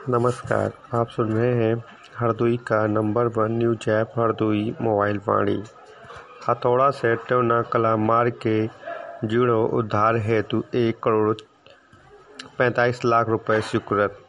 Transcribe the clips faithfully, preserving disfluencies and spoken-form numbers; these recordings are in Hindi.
नमस्कार, आप सुन रहे हैं हरदोई का number one news app Hardoi mobile Vaani. हथौड़ा से टोना कला मार्ग के जीर्णोद्धार हेतु एक करोड़ पैंतालीस लाख रुपए स्वीकृत।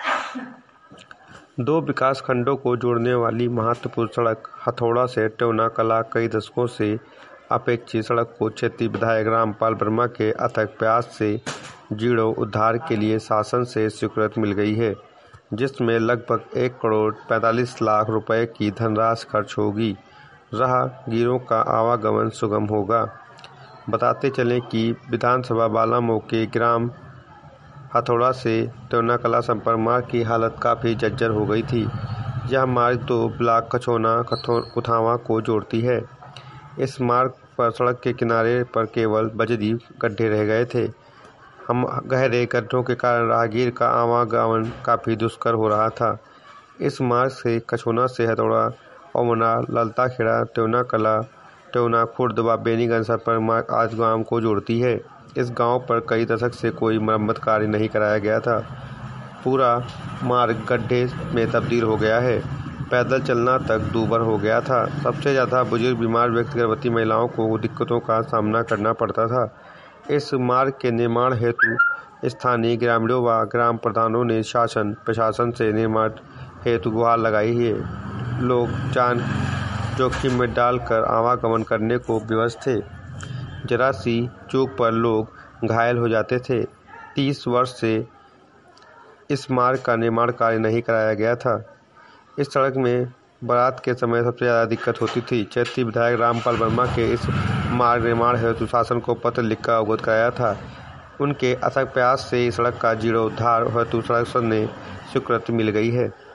दो विकास खंडों को जोड़ने वाली महत्वपूर्ण सड़क हथौड़ा से टोना कला कई दशकों से अपेक्षित सड़क को क्षेत्रीय विधायक रामपाल वर्मा के अथक प्रयास से जीर्णोद्धार के लिए शासन से स्वीकृति मिल गई है, जिसमें लगभग एक करोड़ पैंतालीस लाख रुपए की धनराशि खर्च होगी। राहगीरों का आवागमन सुगम होगा। बताते चलें कि विधानसभा बालामऊ के ग्राम हथौड़ा से टोनाकला संपर्क मार्ग की हालत काफ़ी जर्जर हो गई थी। यह मार्ग दो ब्लॉक कछोना कुथावा को जोड़ती है। इस मार्ग पर सड़क के किनारे पर केवल बजरी गड्ढे रह गए थे। हम गहरे गड्ढों के कारण राहगीर का आवागमन काफ़ी दुष्कर हो रहा था। इस मार्ग से कछोना से हथौड़ा, ओमना, ललताखेड़ा, टोना कला, टोना खुर्द व बेनीगंज संपर्क मार्ग आज गांव को जोड़ती है। इस गांव पर कई दशक से कोई मरम्मत कार्य नहीं कराया गया था। पूरा मार्ग गड्ढे में तब्दील हो गया है। पैदल चलना तक दूभर हो गया था। सबसे ज़्यादा बुजुर्ग, बीमार व्यक्ति, गर्भवती महिलाओं को दिक्कतों का सामना करना पड़ता था। इस मार्ग के निर्माण हेतु स्थानीय ग्रामीणों व ग्राम प्रधानों ने शासन प्रशासन से निर्माण हेतु गुहार लगाई है। लोग जान जोखिम में डालकर आवागमन करने को विवश थे। जरा सी चूक पर लोग घायल हो जाते थे। तीस वर्ष से इस मार्ग का निर्माण कार्य नहीं कराया गया था। इस सड़क में बारात के समय सबसे ज़्यादा दिक्कत होती थी। क्षेत्रीय विधायक रामपाल वर्मा के इस मार्ग निर्माण हेतु शासन को पत्र लिखकर अवगत कराया था। उनके अथक प्रयास से इस सड़क का जीर्णोद्धार हेतु शासन ने स्वीकृति मिल गई है।